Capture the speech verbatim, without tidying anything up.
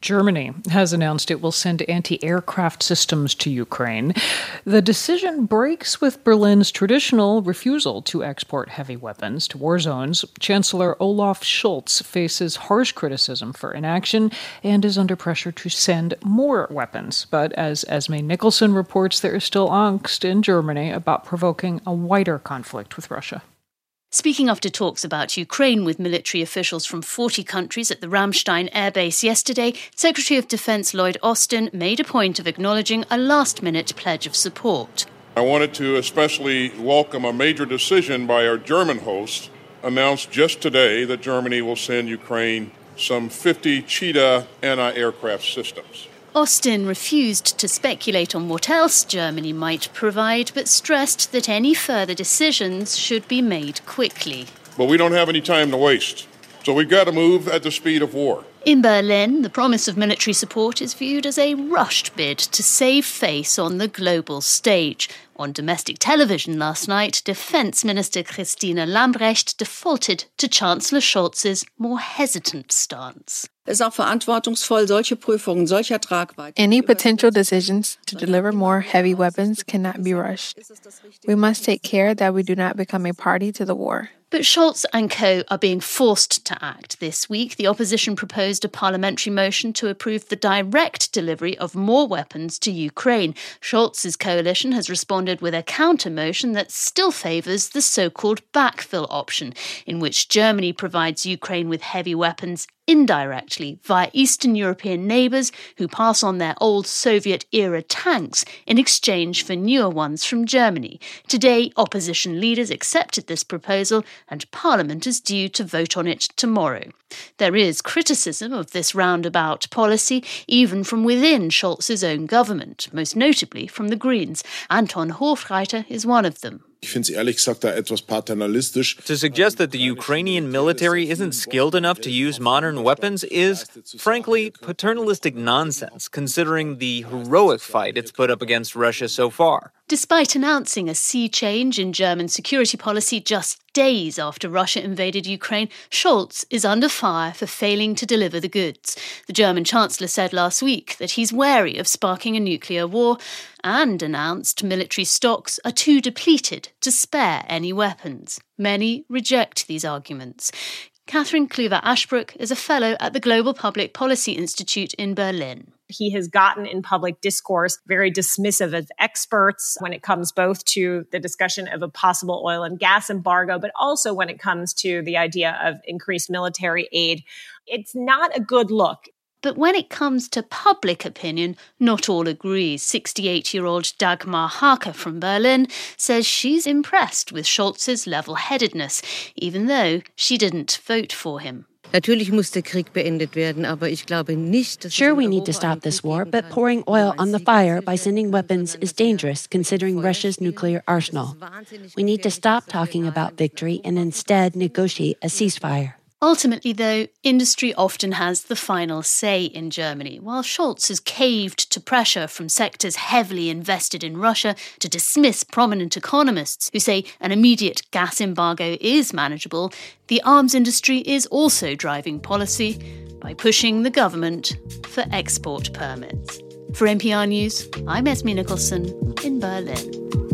Germany has announced it will send anti-aircraft systems to Ukraine. The decision breaks with Berlin's traditional refusal to export heavy weapons to war zones. Chancellor Olaf Scholz faces harsh criticism for inaction and is under pressure to send more weapons. But as Esme Nicholson reports, there is still angst in Germany about provoking a wider conflict with Russia. Speaking after talks about Ukraine with military officials from forty countries at the Ramstein airbase yesterday, Secretary of Defense Lloyd Austin made a point of acknowledging a last-minute pledge of support. I wanted to especially welcome a major decision by our German host, announced just today that Germany will send Ukraine some fifty Cheetah anti-aircraft systems. Austin refused to speculate on what else Germany might provide, but stressed that any further decisions should be made quickly. But we don't have any time to waste, so we've got to move at the speed of war. In Berlin, the promise of military support is viewed as a rushed bid to save face on the global stage. On domestic television last night, Defence Minister Christine Lambrecht defaulted to Chancellor Scholz's more hesitant stance. Any potential decisions to deliver more heavy weapons cannot be rushed. We must take care that we do not become a party to the war. But Scholz and co are being forced to act. This week, the opposition proposed a parliamentary motion to approve the direct delivery of more weapons to Ukraine. Scholz's coalition has responded with a counter-motion that still favours the so-called backfill option, in which Germany provides Ukraine with heavy weapons indirectly via Eastern European neighbours who pass on their old Soviet-era tanks in exchange for newer ones from Germany. Today, opposition leaders accepted this proposal and Parliament is due to vote on it tomorrow. There is criticism of this roundabout policy, even from within Scholz's own government, most notably from the Greens. Anton Hofreiter is one of them. Ich finde es ehrlich gesagt da etwas paternalistisch. To suggest that the Ukrainian military isn't skilled enough to use modern weapons is, frankly, paternalistic nonsense, considering the heroic fight it's put up against Russia so far. Despite announcing a sea change in German security policy just days after Russia invaded Ukraine, Scholz is under fire for failing to deliver the goods. The German Chancellor said last week that he's wary of sparking a nuclear war and announced military stocks are too depleted to spare any weapons. Many reject these arguments. Catherine Kluwer-Ashbrook is a fellow at the Global Public Policy Institute in Berlin. He has gotten in public discourse very dismissive of experts when it comes both to the discussion of a possible oil and gas embargo, but also when it comes to the idea of increased military aid. It's not a good look. But when it comes to public opinion, not all agree. sixty-eight-year-old Dagmar Hake from Berlin says she's impressed with Scholz's level-headedness, even though she didn't vote for him. Sure, we need to stop this war, but pouring oil on the fire by sending weapons is dangerous, considering Russia's nuclear arsenal. We need to stop talking about victory and instead negotiate a ceasefire. Ultimately, though, industry often has the final say in Germany. While Scholz has caved to pressure from sectors heavily invested in Russia to dismiss prominent economists who say an immediate gas embargo is manageable, the arms industry is also driving policy by pushing the government for export permits. For N P R News, I'm Esme Nicholson in Berlin.